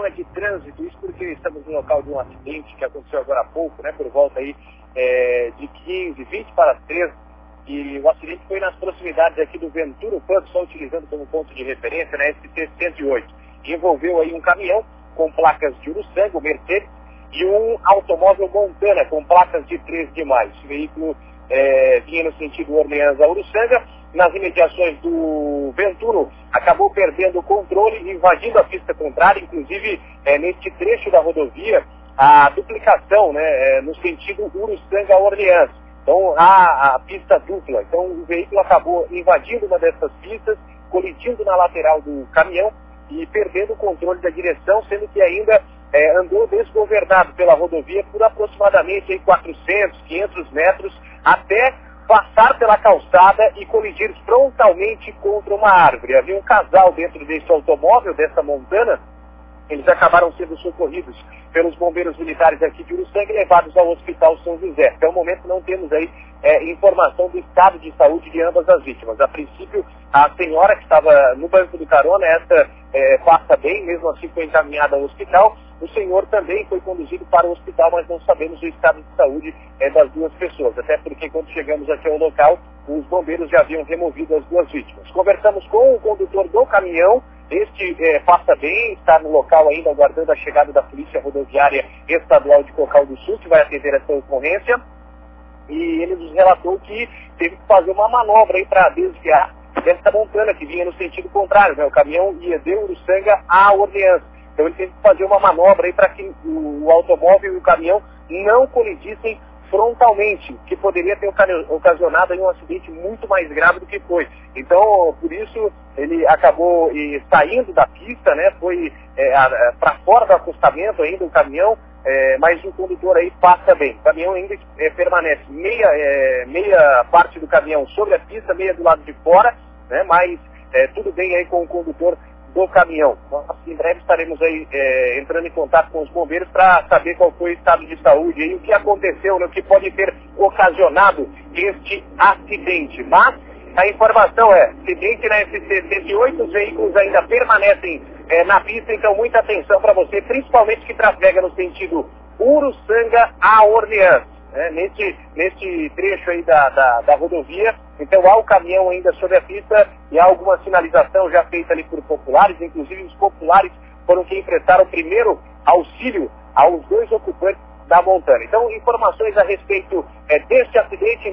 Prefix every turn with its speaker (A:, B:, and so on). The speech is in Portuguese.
A: informação é de trânsito, isso porque estamos no local de um acidente que aconteceu agora há pouco, né, por volta aí de 15, 20 para as 3, e o acidente foi nas proximidades aqui do Ventura Pub, só utilizando como ponto de referência, né, ST-108. Envolveu aí um caminhão com placas de Uruçanga, o Mercedes, e um automóvel Montana com placas de 3 de maio. Esse veículo vinha no sentido Orleans a Uruçanga, nas imediações do Venturo, acabou perdendo o controle, invadindo a pista contrária, inclusive neste trecho da rodovia, a duplicação, né, no sentido Uruçanga a Orleans. Então, a pista dupla. Então, o veículo acabou invadindo uma dessas pistas, colidindo na lateral do caminhão e perdendo o controle da direção, sendo que ainda andou desgovernado pela rodovia por aproximadamente aí, 400, 500 metros, até passar pela calçada e colidir frontalmente contra uma árvore. Havia um casal dentro desse automóvel, dessa Montana. Eles acabaram sendo socorridos pelos bombeiros militares aqui de Uruçanga e levados ao Hospital São José. Até o momento não temos aí informação do estado de saúde de ambas as vítimas. A princípio, a senhora que estava no banco do carona, essa passa bem, mesmo assim foi encaminhada ao hospital. O senhor também foi conduzido para o hospital, mas não sabemos o estado de saúde das duas pessoas. Até porque quando chegamos aqui ao local, os bombeiros já haviam removido as duas vítimas. Conversamos com o condutor do caminhão. Este passa bem, está no local ainda aguardando a chegada da Polícia Rodoviária Estadual de Cocal do Sul, que vai atender essa ocorrência. E ele nos relatou que teve que fazer uma manobra aí para desviar dessa Montana que vinha no sentido contrário, né? O caminhão ia de Uruçanga a Orleans. Então ele teve que fazer uma manobra aí para que o automóvel e o caminhão não colidissem frontalmente, que poderia ter ocasionado aí um acidente muito mais grave do que foi. Então, por isso, ele acabou saindo da pista, né? Foi para fora do acostamento ainda o caminhão, mas o condutor aí passa bem. O caminhão ainda permanece meia parte do caminhão sobre a pista, meia do lado de fora, né? Mas tudo bem aí com o condutor do caminhão. Nós, em breve estaremos aí entrando em contato com os bombeiros para saber qual foi o estado de saúde e o que aconteceu, né, o que pode ter ocasionado este acidente. Mas a informação acidente na ST-108, os veículos ainda permanecem na pista, então muita atenção para você, principalmente que trafega no sentido Uruçanga a Orleans. Neste trecho aí da rodovia, então há o caminhão ainda sobre a pista e há alguma sinalização já feita ali por populares, inclusive os populares foram quem prestaram o primeiro auxílio aos dois ocupantes da Montana. Então, informações a respeito deste acidente.